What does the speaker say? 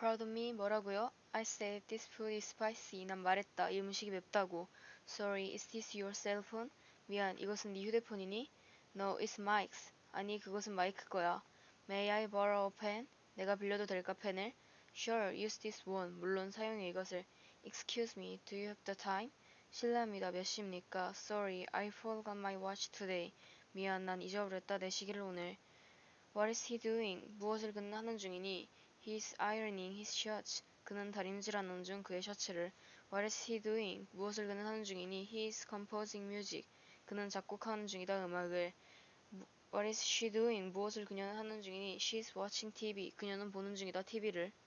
Pardon me, 뭐라고요? I said this food is spicy. 난 말했다. 이 음식이 맵다고. Sorry, is this your cell phone? 미안, 이것은 네 휴대폰이니? No, it's Mike's. 아니, 그것은 마이크 거야. May I borrow a pen? 내가 빌려도 될까, 펜을? Sure, use this one. 물론 사용해 이것을. Excuse me, do you have the time? 실례합니다. 몇 시입니까? Sorry, I forgot my watch today. 미안, 난 잊어버렸다. 내 시계를 오늘. What is he doing? 무엇을 그는 하는 중이니? He's ironing his shirts. 그는 다림질하는 중 그의 셔츠를. What is he doing? 무엇을 그는 하는 중이니? He's composing music. 그는 작곡하는 중이다 음악을. What is she doing? 무엇을 그녀는 하는 중이니? She's watching TV. 그녀는 보는 중이다 TV를.